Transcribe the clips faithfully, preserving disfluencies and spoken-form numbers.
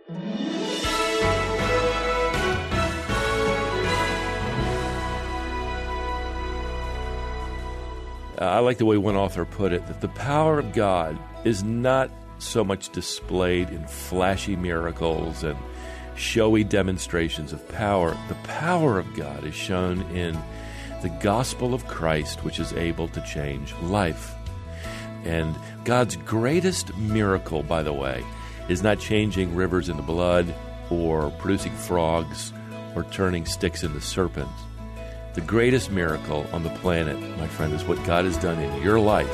Uh, I like the way one author put it, that the power of God is not so much displayed in flashy miracles and showy demonstrations of power. The power of God is shown in the gospel of Christ, which is able to change life. And God's greatest miracle, by the way, is not changing rivers into blood or producing frogs or turning sticks into serpents. The greatest miracle on the planet, my friend, is what God has done in your life.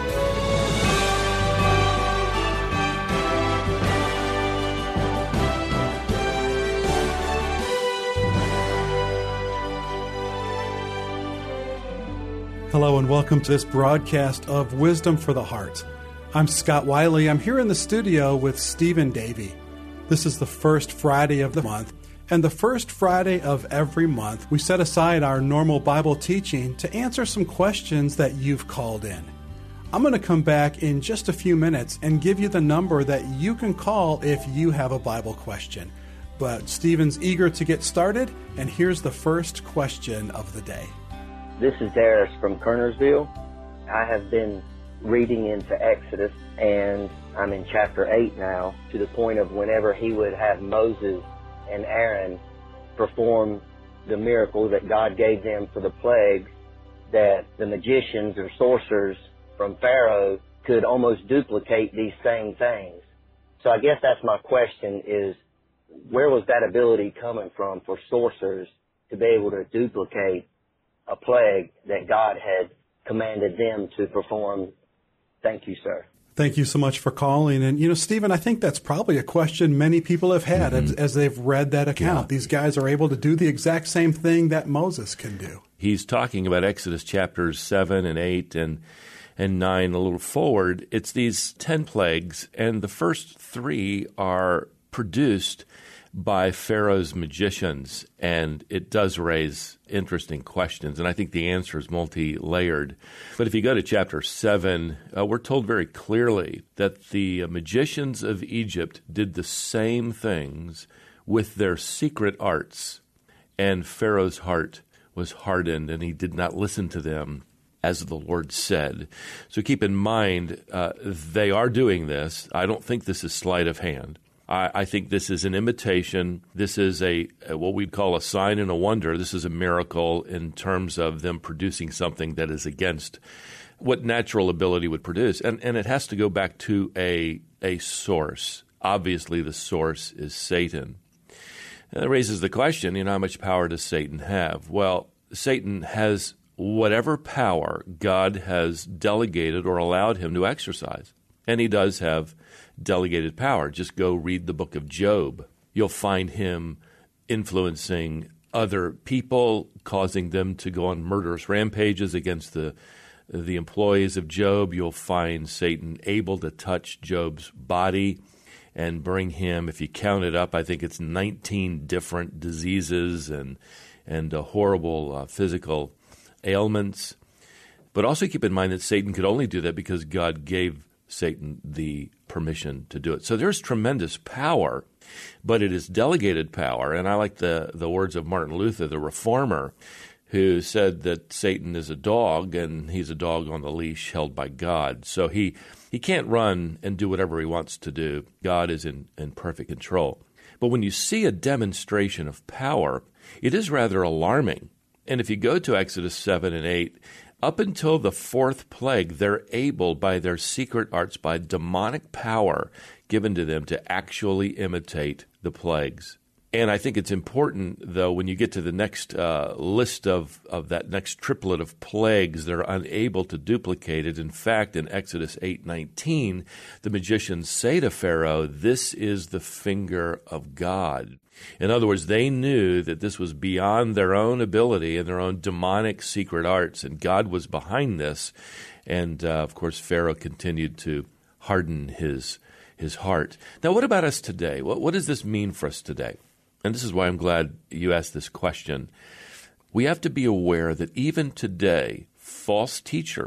Hello and welcome to this broadcast of Wisdom for the Heart. I'm Scott Wiley. I'm here in the studio with Stephen Davey. This is the first Friday of the month, and the first Friday of every month, we set aside our normal Bible teaching to answer some questions that you've called in. I'm going to come back in just a few minutes and give you the number that you can call if you have a Bible question. But Stephen's eager to get started, and here's the first question of the day. This is Darius from Kernersville. I have been reading into Exodus, and I'm in chapter eight now, to the point of whenever he would have Moses and Aaron perform the miracle that God gave them for the plagues, that the magicians or sorcerers from Pharaoh could almost duplicate these same things. So I guess that's my question is, where was that ability coming from for sorcerers to be able to duplicate a plague that God had commanded them to perform? Thank you, sir. Thank you so much for calling. And, you know, Stephen, I think that's probably a question many people have had mm-hmm. as, as they've read that account. Yeah. These guys are able to do the exact same thing that Moses can do. He's talking about Exodus chapters seven and eight and and nine a little forward. It's these ten plagues, and the first three are produced by Pharaoh's magicians, and it does raise interesting questions, and I think the answer is multi-layered. But if you go to chapter seven, uh, we're told very clearly that the magicians of Egypt did the same things with their secret arts, and Pharaoh's heart was hardened, and he did not listen to them, as the Lord said. So keep in mind, uh, they are doing this. I don't think this is sleight of hand. I think this is an imitation. This is a what we'd call a sign and a wonder. This is a miracle in terms of them producing something that is against what natural ability would produce. And and it has to go back to a a source. Obviously, the source is Satan. And that raises the question, you know, how much power does Satan have? Well, Satan has whatever power God has delegated or allowed him to exercise. And he does have delegated power. Just go read the book of Job. You'll find him influencing other people, causing them to go on murderous rampages against the the employees of Job. You'll find Satan able to touch Job's body and bring him, if you count it up, I think it's nineteen different diseases and, and uh, horrible uh, physical ailments. But also keep in mind that Satan could only do that because God gave Satan the permission to do it. So there's tremendous power, but it is delegated power. And I like the, the words of Martin Luther, the reformer, who said that Satan is a dog, and he's a dog on the leash held by God. So he, he can't run and do whatever he wants to do. God is in, in perfect control. But when you see a demonstration of power, it is rather alarming. And if you go to Exodus seven and eight, up until the fourth plague, they're able, by their secret arts, by demonic power given to them, to actually imitate the plagues. And I think it's important, though, when you get to the next uh, list of, of that next triplet of plagues, they're unable to duplicate it. In fact, in Exodus eight nineteen, the magicians say to Pharaoh, "This is the finger of God." In other words, they knew that this was beyond their own ability and their own demonic secret arts, and God was behind this. And, uh, of course, Pharaoh continued to harden his his heart. Now, what about us today? What, what does this mean for us today? And this is why I'm glad you asked this question. We have to be aware that even today, false teachers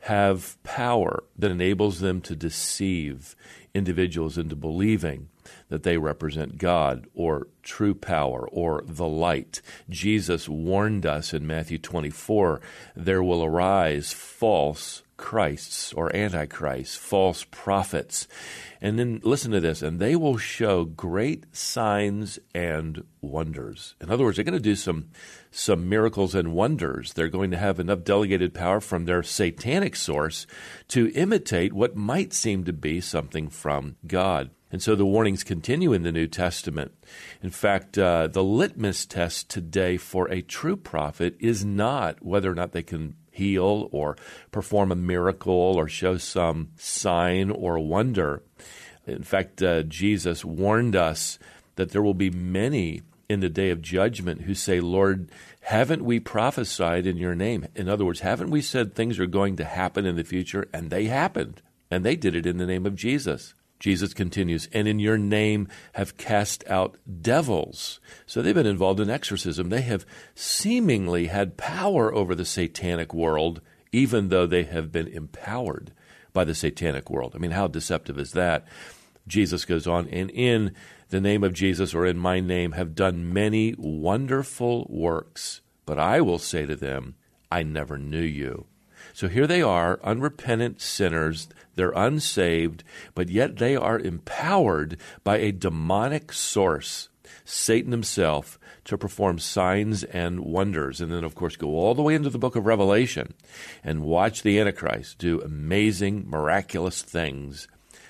have power that enables them to deceive individuals into believing that they represent God or true power or the light. Jesus warned us in Matthew twenty-four, there will arise false Christs or antichrists, false prophets. And then listen to this, and they will show great signs and wonders. In other words, they're going to do some, some miracles and wonders. They're going to have enough delegated power from their satanic source to imitate what might seem to be something from God. And so the warnings continue in the New Testament. In fact, uh, the litmus test today for a true prophet is not whether or not they can heal or perform a miracle or show some sign or wonder. In fact, uh, Jesus warned us that there will be many in the day of judgment who say, Lord, haven't we prophesied in your name? In other words, haven't we said things are going to happen in the future? And they happened. And they did it in the name of Jesus. Jesus continues, and in your name have cast out devils. So they've been involved in exorcism. They have seemingly had power over the satanic world, even though they have been empowered by the satanic world. I mean, how deceptive is that? Jesus goes on, and in the name of Jesus, or in my name, have done many wonderful works. But I will say to them, I never knew you. So here they are, unrepentant sinners. They're unsaved, but yet they are empowered by a demonic source, Satan himself, to perform signs and wonders. And then, of course, go all the way into the book of Revelation and watch the Antichrist do amazing, miraculous things.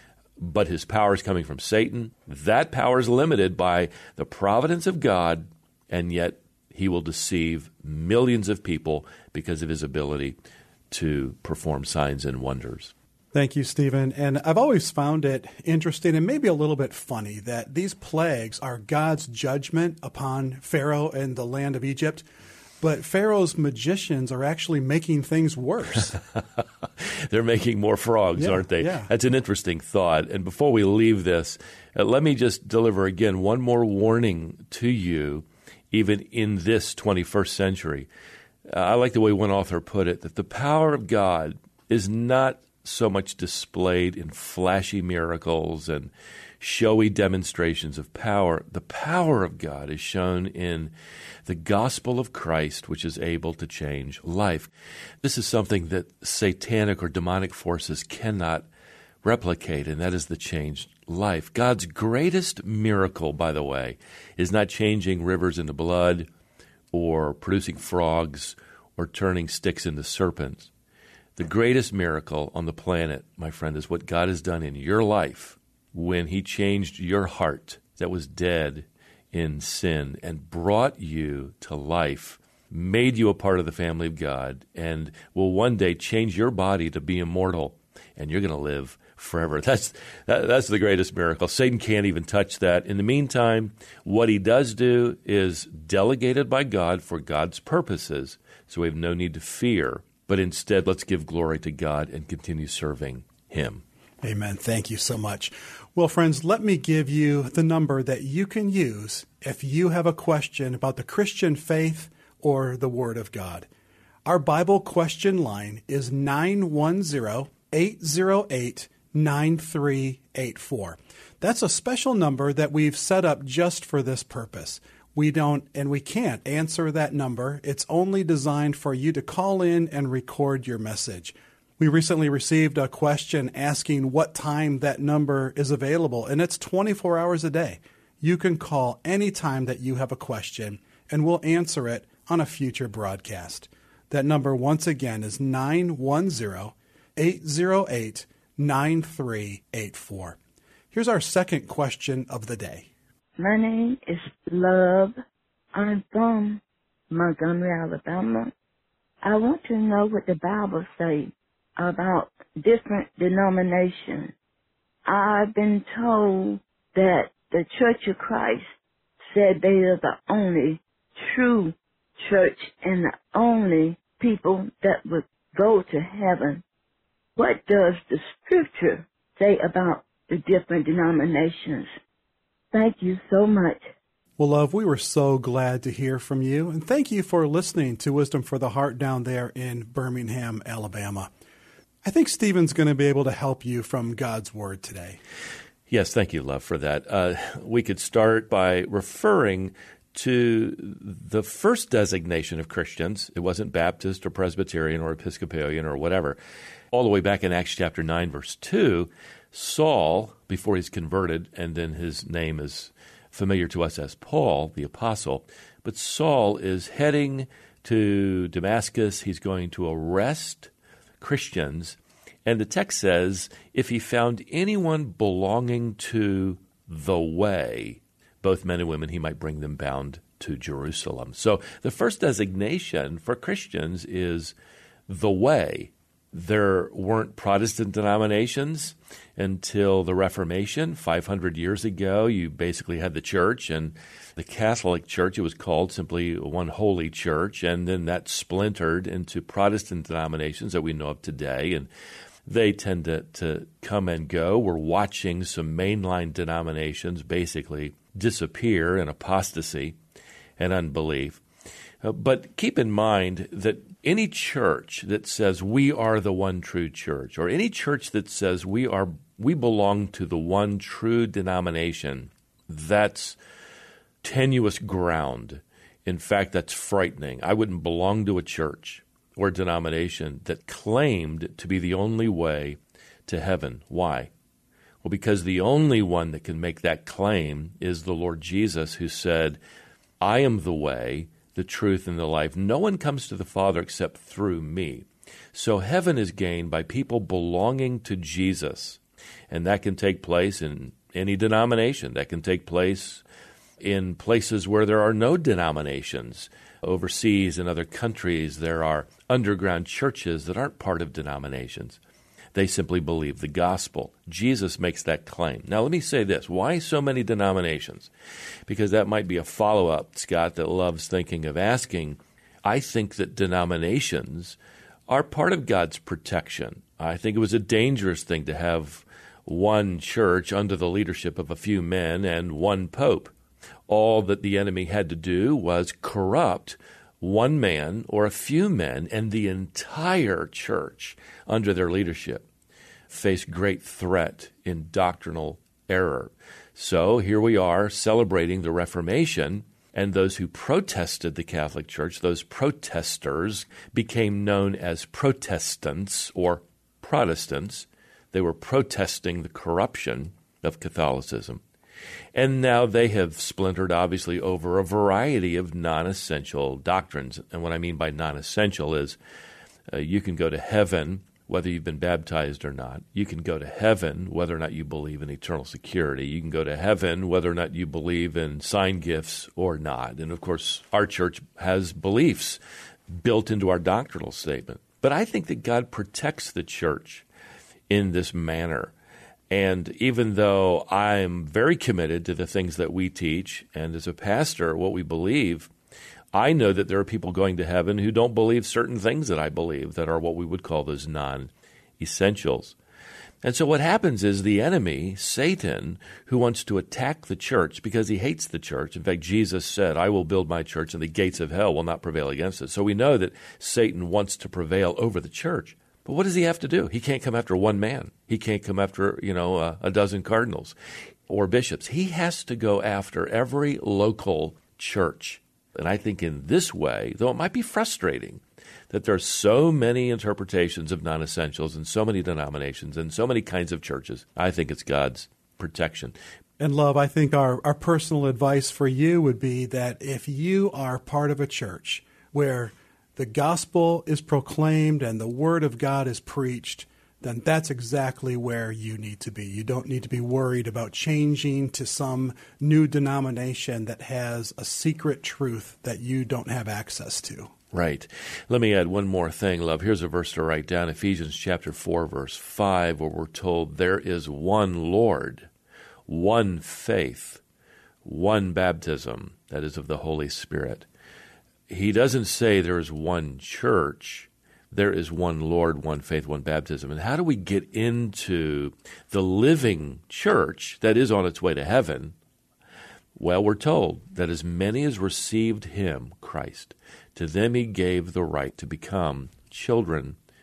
But his power is coming from Satan. That power is limited by the providence of God, and yet he will deceive millions of people because of his ability to perform signs and wonders. Thank you, Stephen. And I've always found it interesting and maybe a little bit funny that these plagues are God's judgment upon Pharaoh and the land of Egypt, but Pharaoh's magicians are actually making things worse. They're making more frogs, yeah, aren't they? Yeah. That's an interesting thought. And before we leave this, uh, let me just deliver again one more warning to you, even in this twenty-first century. Uh, I like the way one author put it, that the power of God is not so much displayed in flashy miracles and showy demonstrations of power. The power of God is shown in the gospel of Christ, which is able to change life. This is something that satanic or demonic forces cannot replicate, and that is the changed life. God's greatest miracle, by the way, is not changing rivers into blood or producing frogs or turning sticks into serpents. The greatest miracle on the planet, my friend, is what God has done in your life when he changed your heart that was dead in sin and brought you to life, made you a part of the family of God, and will one day change your body to be immortal, and you're going to live forever. That's that, that's the greatest miracle. Satan can't even touch that. In the meantime, what he does do is delegated by God for God's purposes, so we have no need to fear. But instead, let's give glory to God and continue serving him. Amen. Thank you so much. Well, friends, let me give you the number that you can use if you have a question about the Christian faith or the Word of God. Our Bible question line is nine one zero, eight zero eight, nine three eight four. That's a special number that we've set up just for this purpose. We don't and we can't answer that number. It's only designed for you to call in and record your message. We recently received a question asking what time that number is available, and it's twenty-four hours a day. You can call any time that you have a question, and we'll answer it on a future broadcast. That number, once again, is nine one zero, eight zero eight, nine three eight four. Here's our second question of the day. My name is Love. I'm from Montgomery, Alabama. I want to know what the Bible says about different denominations. I've been told that the Church of Christ said they are the only true church and the only people that would go to heaven. What does the Scripture say about the different denominations? Thank you so much. Well, love, we were so glad to hear from you, and thank you for listening to Wisdom for the Heart down there in Birmingham, Alabama. I think Stephen's going to be able to help you from God's Word today. Yes, thank you, Love, for that. Uh, we could start by referring to the first designation of Christians. It wasn't Baptist or Presbyterian or Episcopalian or whatever. All the way back in Acts chapter nine, verse two, Saul, before he's converted, and then his name is familiar to us as Paul, the apostle, but Saul is heading to Damascus. He's going to arrest Christians, and the text says, if he found anyone belonging to the way, both men and women, he might bring them bound to Jerusalem. So the first designation for Christians is the way. There weren't Protestant denominations until the Reformation. five hundred years ago, you basically had the church, and the Catholic Church, it was called simply one holy church, and then that splintered into Protestant denominations that we know of today, and they tend to, to come and go. We're watching some mainline denominations basically disappear in apostasy and unbelief. Uh, but keep in mind that any church that says we are the one true church, or any church that says we are we belong to the one true denomination, that's tenuous ground. In fact, that's frightening. I wouldn't belong to a church or denomination that claimed to be the only way to heaven. Why? Well, because the only one that can make that claim is the Lord Jesus, who said, I am the way, the truth, and the life. No one comes to the Father except through me. So heaven is gained by people belonging to Jesus, and that can take place in any denomination. That can take place in places where there are no denominations. Overseas in other countries, there are underground churches that aren't part of denominations. They simply believe the gospel. Jesus makes that claim. Now, let me say this. Why so many denominations? Because that might be a follow-up, Scott, that Love's thinking of asking. I think that denominations are part of God's protection. I think it was a dangerous thing to have one church under the leadership of a few men and one pope. All that the enemy had to do was corrupt one man or a few men, and the entire church under their leadership faced great threat in doctrinal error. So here we are celebrating the Reformation, and those who protested the Catholic Church, those protesters, became known as Protestants or Protestants. They were protesting the corruption of Catholicism. And now they have splintered, obviously, over a variety of non-essential doctrines. And what I mean by non-essential is uh, you can go to heaven whether you've been baptized or not. You can go to heaven whether or not you believe in eternal security. You can go to heaven whether or not you believe in sign gifts or not. And, of course, our church has beliefs built into our doctrinal statement. But I think that God protects the church in this manner. And even though I'm very committed to the things that we teach, and as a pastor, what we believe, I know that there are people going to heaven who don't believe certain things that I believe that are what we would call those non-essentials. And so what happens is the enemy, Satan, who wants to attack the church because he hates the church. In fact, Jesus said, I will build my church and the gates of hell will not prevail against it. So we know that Satan wants to prevail over the church. But what does he have to do? He can't come after one man. He can't come after, you know, a, a dozen cardinals or bishops. He has to go after every local church. And I think in this way, though it might be frustrating that there are so many interpretations of non-essentials and so many denominations and so many kinds of churches, I think it's God's protection. And Love, I think our, our personal advice for you would be that if you are part of a church where the gospel is proclaimed and the word of God is preached, then that's exactly where you need to be. You don't need to be worried about changing to some new denomination that has a secret truth that you don't have access to. Right. Let me add one more thing, Love. Here's a verse to write down, Ephesians chapter four, verse five, where we're told there is one Lord, one faith, one baptism, that is of the Holy Spirit. He doesn't say there is one church. There is one Lord, one faith, one baptism. And how do we get into the living church that is on its way to heaven? Well, we're told that as many as received him, Christ, to them he gave the right to become children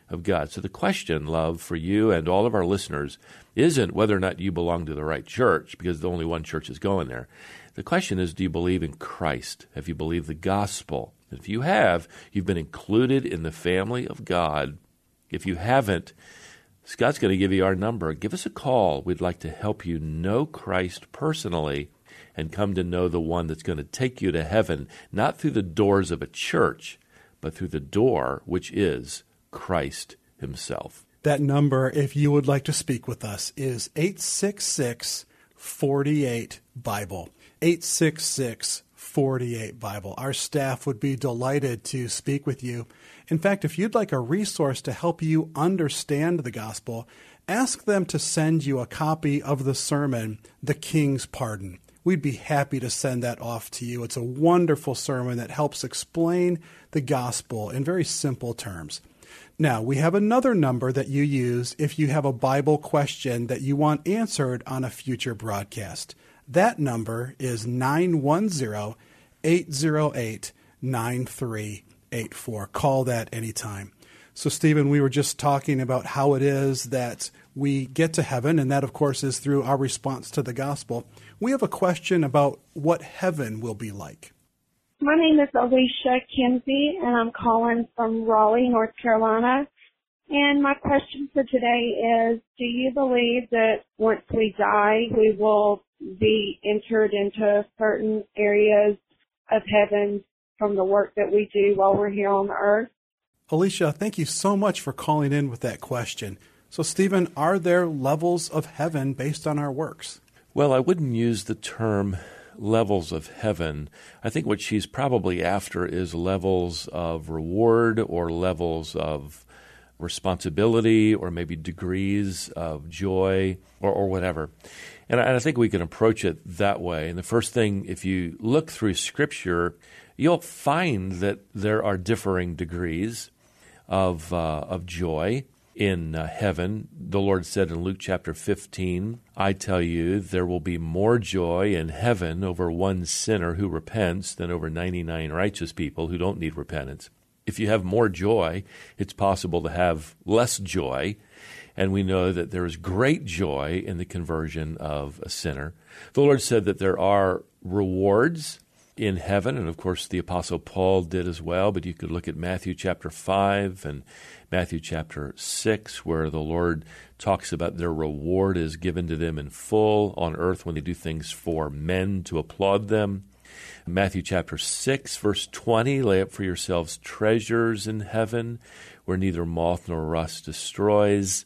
of God. So the question, love, for you and all of our listeners isn't whether or not you belong to the right church, because only one church is going there. The question is, do you believe in Christ? Have you believed the gospel? If you have, you've been included in the family of God. If you haven't, Scott's going to give you our number. Give us a call. We'd like to help you know Christ personally and come to know the one that's going to take you to heaven, not through the doors of a church, but through the door, which is Christ himself. That number, if you would like to speak with us, is eight six six, four eight, Bible. eight six six, four eight, Bible. Our staff would be delighted to speak with you. In fact, if you'd like a resource to help you understand the gospel, ask them to send you a copy of the sermon, The King's Pardon. We'd be happy to send that off to you. It's a wonderful sermon that helps explain the gospel in very simple terms. Now, we have another number that you use if you have a Bible question that you want answered on a future broadcast. That number is nine one zero, eight zero eight, nine three eight four. Call that anytime. So, Stephen, we were just talking about how it is that we get to heaven, and that, of course, is through our response to the gospel. We have a question about what heaven will be like. My name is Alicia Kinsey, and I'm calling from Raleigh, North Carolina. And my question for today is, do you believe that once we die, we will be entered into certain areas of heaven from the work that we do while we're here on earth? Alicia, thank you so much for calling in with that question. So, Stephen, are there levels of heaven based on our works? Well, I wouldn't use the term levels of heaven. I think what she's probably after is levels of reward or levels of responsibility or maybe degrees of joy or, or whatever. And I, and I think we can approach it that way. And the first thing, if you look through Scripture, you'll find that there are differing degrees of uh, of joy in uh, heaven. The Lord said in Luke chapter fifteen, I tell you, there will be more joy in heaven over one sinner who repents than over ninety-nine righteous people who don't need repentance. If you have more joy, it's possible to have less joy. And we know that there is great joy in the conversion of a sinner. The Lord said that there are rewards in heaven, and of course the Apostle Paul did as well, but you could look at Matthew chapter five and Matthew chapter six, where the Lord talks about their reward is given to them in full on earth when they do things for men to applaud them. Matthew chapter six, verse twenty, lay up for yourselves treasures in heaven where neither moth nor rust destroys.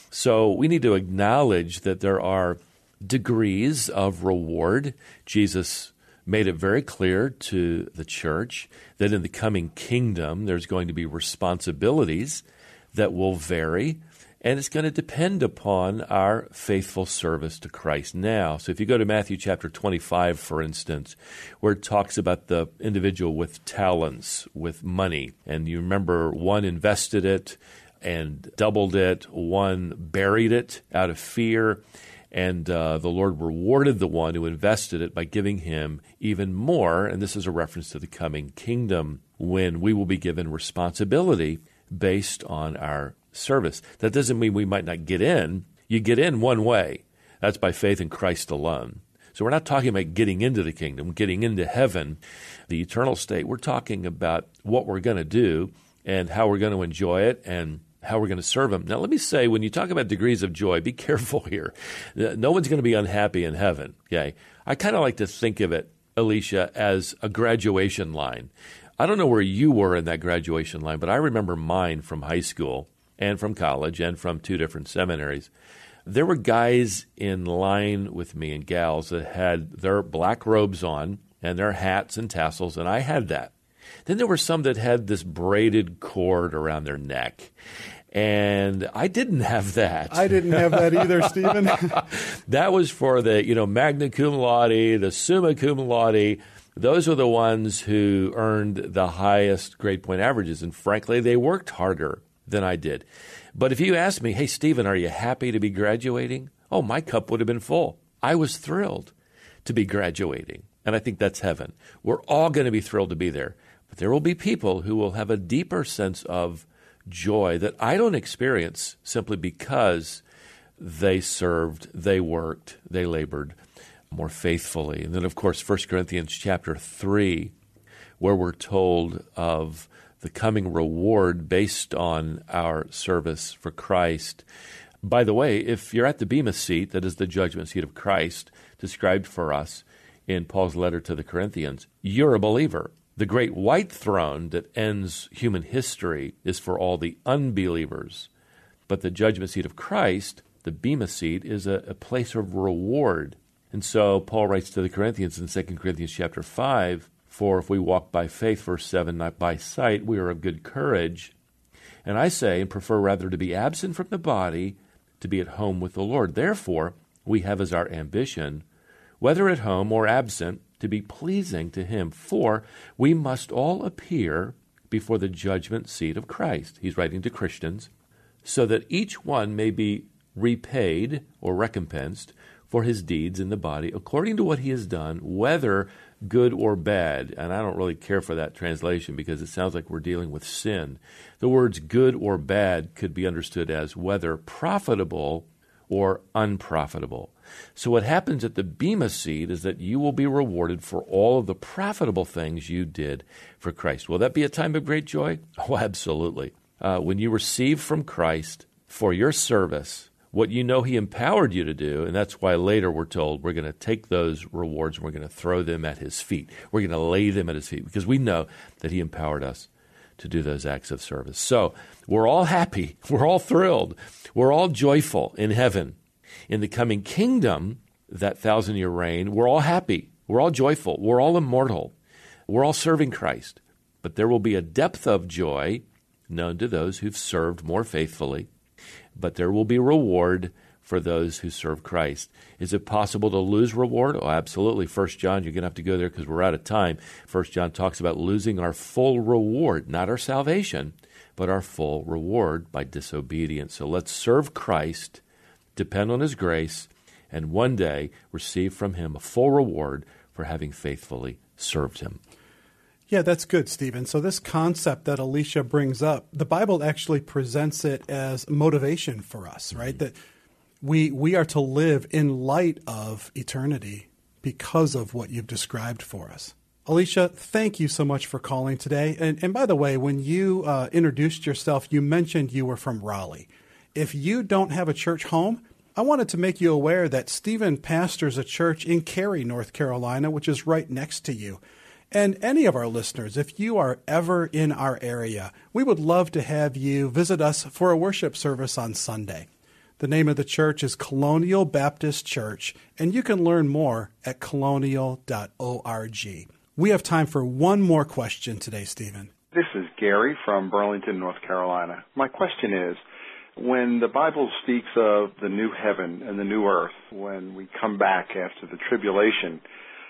So we need to acknowledge that there are degrees of reward. Jesus made it very clear to the church that in the coming kingdom there's going to be responsibilities that will vary, and it's going to depend upon our faithful service to Christ now. So if you go to Matthew chapter twenty-five, for instance, where it talks about the individual with talents, with money, and you remember one invested it and doubled it, one buried it out of fear, and uh, the Lord rewarded the one who invested it by giving him even more. And this is a reference to the coming kingdom when we will be given responsibility based on our service. That doesn't mean we might not get in. You get in one way. That's by faith in Christ alone. So we're not talking about getting into the kingdom, getting into heaven, the eternal state. We're talking about what we're going to do and how we're going to enjoy it and how we're going to serve him. Now, let me say, when you talk about degrees of joy, be careful here. No one's going to be unhappy in heaven, okay? I kind of like to think of it, Alicia, as a graduation line. I don't know where you were in that graduation line, but I remember mine from high school and from college and from two different seminaries. There were guys in line with me and gals that had their black robes on and their hats and tassels, and I had that. Then there were some that had this braided cord around their neck, and I didn't have that. I didn't have that either, Stephen. That was for the, you know, magna cum laude, the summa cum laude. Those were the ones who earned the highest grade point averages, and frankly, they worked harder than I did. But if you asked me, hey, Stephen, are you happy to be graduating? Oh, my cup would have been full. I was thrilled to be graduating, and I think that's heaven. We're all going to be thrilled to be there. But there will be people who will have a deeper sense of joy that I don't experience simply because they served, they worked, they labored more faithfully. And then, of course, First Corinthians chapter three, where we're told of the coming reward based on our service for Christ. By the way, if you're at the Bema seat, that is the judgment seat of Christ, described for us in Paul's letter to the Corinthians, you're a believer. The great white throne that ends human history is for all the unbelievers. But the judgment seat of Christ, the Bema seat, is a, a place of reward. And so Paul writes to the Corinthians in Second Corinthians chapter five, for if we walk by faith, verse seven, not by sight, we are of good courage. And I say, and prefer rather to be absent from the body, to be at home with the Lord. Therefore, we have as our ambition, whether at home or absent, to be pleasing to him. For we must all appear before the judgment seat of Christ. He's writing to Christians, so that each one may be repaid or recompensed for his deeds in the body, according to what he has done, whether good or bad. And I don't really care for that translation because it sounds like we're dealing with sin. The words good or bad could be understood as whether profitable or unprofitable. So what happens at the Bema seat is that you will be rewarded for all of the profitable things you did for Christ. Will that be a time of great joy? Oh, absolutely. Uh, when you receive from Christ for your service what you know he empowered you to do, and that's why later we're told we're going to take those rewards and we're going to throw them at his feet. We're going to lay them at his feet because we know that he empowered us to do those acts of service. So we're all happy. We're all thrilled. We're all joyful in heaven. In the coming kingdom, that thousand-year reign, we're all happy. We're all joyful. We're all immortal. We're all serving Christ. But there will be a depth of joy known to those who've served more faithfully. But there will be reward for those who serve Christ. Is it possible to lose reward? Oh, absolutely. First John, you're going to have to go there because we're out of time. First John talks about losing our full reward, not our salvation, but our full reward by disobedience. So let's serve Christ, depend on his grace, and one day receive from him a full reward for having faithfully served him. Yeah, that's good, Stephen. So this concept that Alicia brings up, the Bible actually presents it as motivation for us, right? Mm-hmm. That we we are to live in light of eternity because of what you've described for us. Alicia, thank you so much for calling today. And, and by the way, when you uh, introduced yourself, you mentioned you were from Raleigh. If you don't have a church home, I wanted to make you aware that Stephen pastors a church in Cary, North Carolina, which is right next to you. And any of our listeners, if you are ever in our area, we would love to have you visit us for a worship service on Sunday. The name of the church is Colonial Baptist Church, and you can learn more at colonial dot org. We have time for one more question today, Stephen. This is Gary from Burlington, North Carolina. My question is, when the Bible speaks of the new heaven and the new earth, when we come back after the tribulation,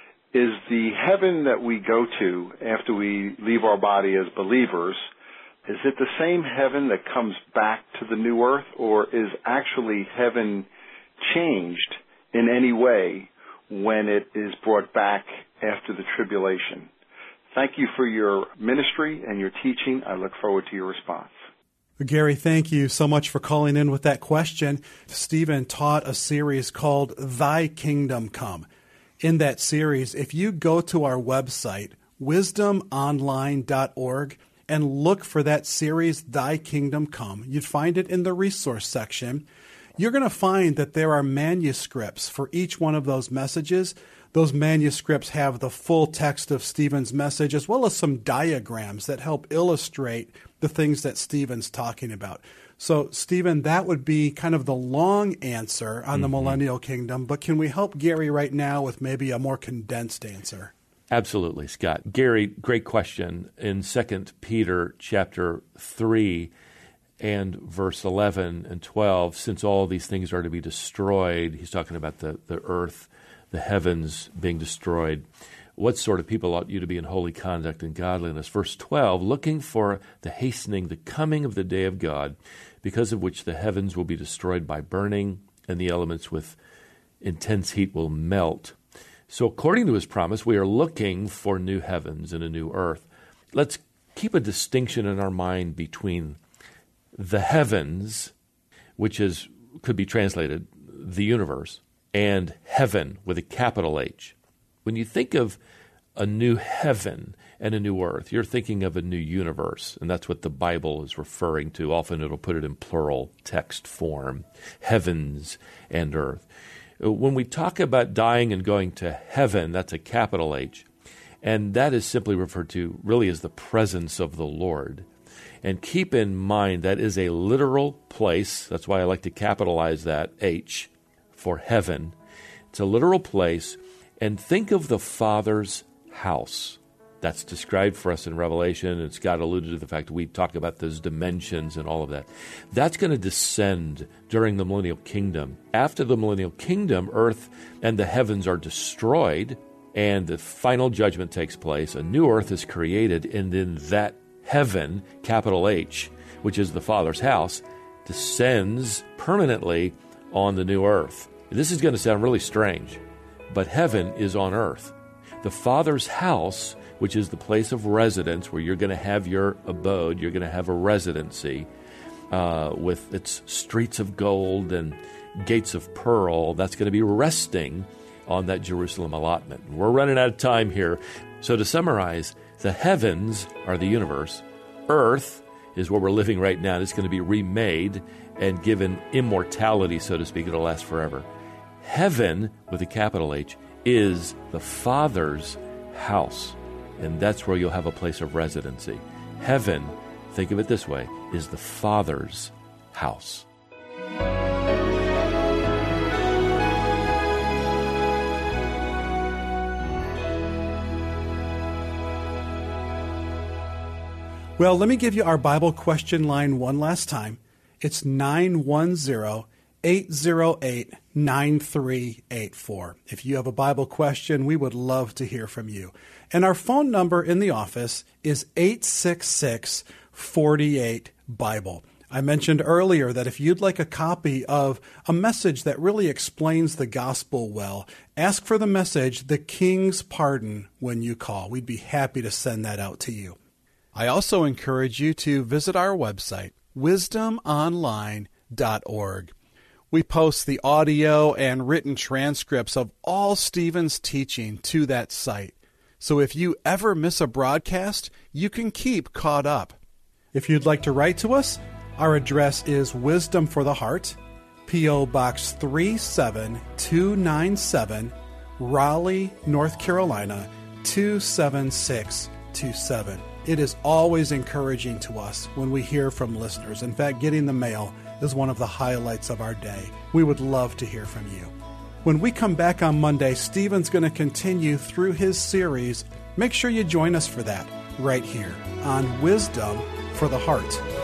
is the heaven that we go to after we leave our body as believers, is it the same heaven that comes back to the new earth, or is actually heaven changed in any way when it is brought back after the tribulation? Thank you for your ministry and your teaching. I look forward to your response. Gary, thank you so much for calling in with that question. Stephen taught a series called Thy Kingdom Come. In that series, if you go to our website, wisdom online dot org, and look for that series, Thy Kingdom Come, you'd find it in the resource section. You're going to find that there are manuscripts for each one of those messages. Those manuscripts have the full text of Stephen's message, as well as some diagrams that help illustrate the things that Stephen's talking about. So, Stephen, that would be kind of the long answer on the mm-hmm. millennial kingdom, but can we help Gary right now with maybe a more condensed answer? Absolutely, Scott. Gary, great question. In Second Peter chapter three and verse eleven and twelve, since all these things are to be destroyed, he's talking about the, the earth, the heavens being destroyed. What sort of people ought you to be in holy conduct and godliness? Verse twelve, looking for the hastening, the coming of the day of God, because of which the heavens will be destroyed by burning, and the elements with intense heat will melt. So according to his promise, we are looking for new heavens and a new earth. Let's keep a distinction in our mind between the heavens, which is could be translated the universe, and heaven with a capital H. When you think of a new heaven and a new earth, you're thinking of a new universe, and that's what the Bible is referring to. Often it'll put it in plural text form, heavens and earth. When we talk about dying and going to heaven, that's a capital H, and that is simply referred to really as the presence of the Lord. And keep in mind that is a literal place. That's why I like to capitalize that H for heaven. It's a literal place. And think of the Father's house. That's described for us in Revelation, and Scott alluded to the fact that we talk about those dimensions and all of that. That's going to descend during the millennial kingdom. After the millennial kingdom, earth and the heavens are destroyed, and the final judgment takes place. A new earth is created, and then that heaven, capital H, which is the Father's house, descends permanently on the new earth. This is going to sound really strange, but heaven is on earth. The Father's house, which is the place of residence where you're going to have your abode, you're going to have a residency uh, with its streets of gold and gates of pearl, that's going to be resting on that Jerusalem allotment. We're running out of time here. So to summarize, the heavens are the universe. Earth is where we're living right now. It's going to be remade and given immortality, so to speak. It'll last forever. Heaven, with a capital H, is the Father's house, and that's where you'll have a place of residency. Heaven, think of it this way, is the Father's house. Well, let me give you our Bible question line one last time. It's nine one zero, eight zero eight, nine three eight four. If you have a Bible question, we would love to hear from you. And our phone number in the office is eight six six, four eight, Bible. I mentioned earlier that if you'd like a copy of a message that really explains the gospel well, ask for the message, The King's Pardon, when you call. We'd be happy to send that out to you. I also encourage you to visit our website, wisdom online dot org. We post the audio and written transcripts of all Stephen's teaching to that site. So if you ever miss a broadcast, you can keep caught up. If you'd like to write to us, our address is Wisdom for the Heart, P O. Box three seven two nine seven, Raleigh, North Carolina, two seven six two seven. It is always encouraging to us when we hear from listeners. In fact, getting the mail is one of the highlights of our day. We would love to hear from you. When we come back on Monday, Stephen's going to continue through his series. Make sure you join us for that right here on Wisdom for the Heart.